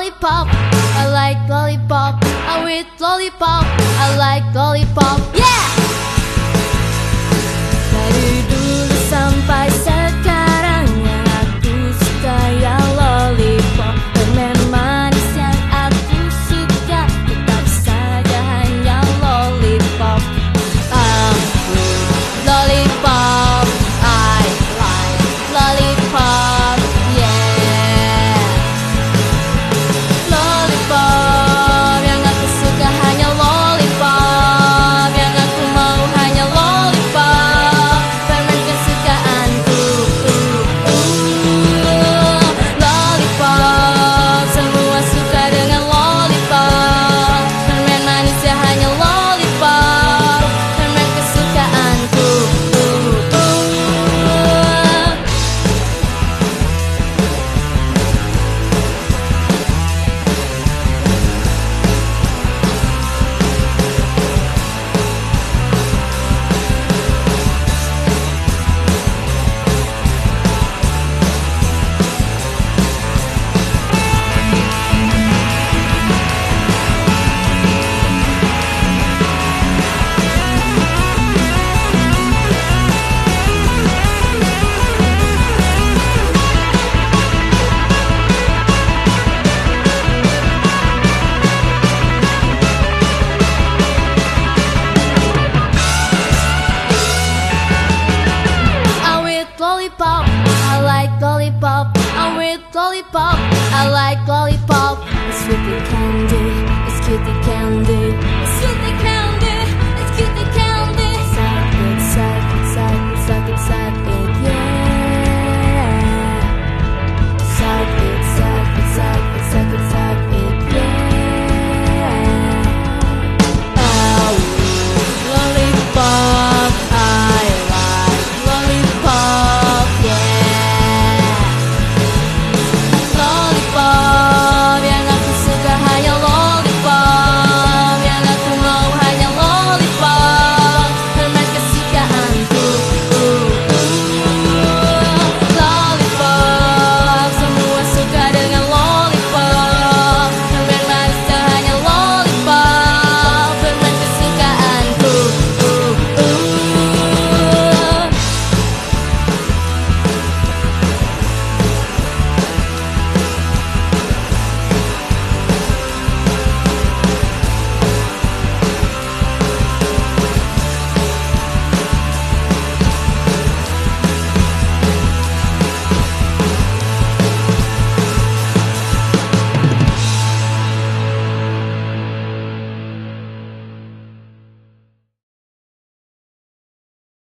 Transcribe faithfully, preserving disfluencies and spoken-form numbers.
lollipop, I like lollipop, I with lollipop, I like lollipop, yeah! Dari dulu sampai sekarang yang aku suka ya lollipop. Permen manis yang aku suka tetap saja hanya lollipop. Aku lollipop, I like lollipop, yeah. Lollipop yang aku suka hanya lollipop, yang aku mau hanya lollipop. Permen kesukaanku, uh, uh. Lollipop, semua suka dengan lollipop. Permen manisnya hanya lollipop. Permen kesukaanku, uh, uh. Lollipop, I like lollipop, I'm with lollipop, I like lollipop. It's sweetie candy, it's cutie candy, it's sweetie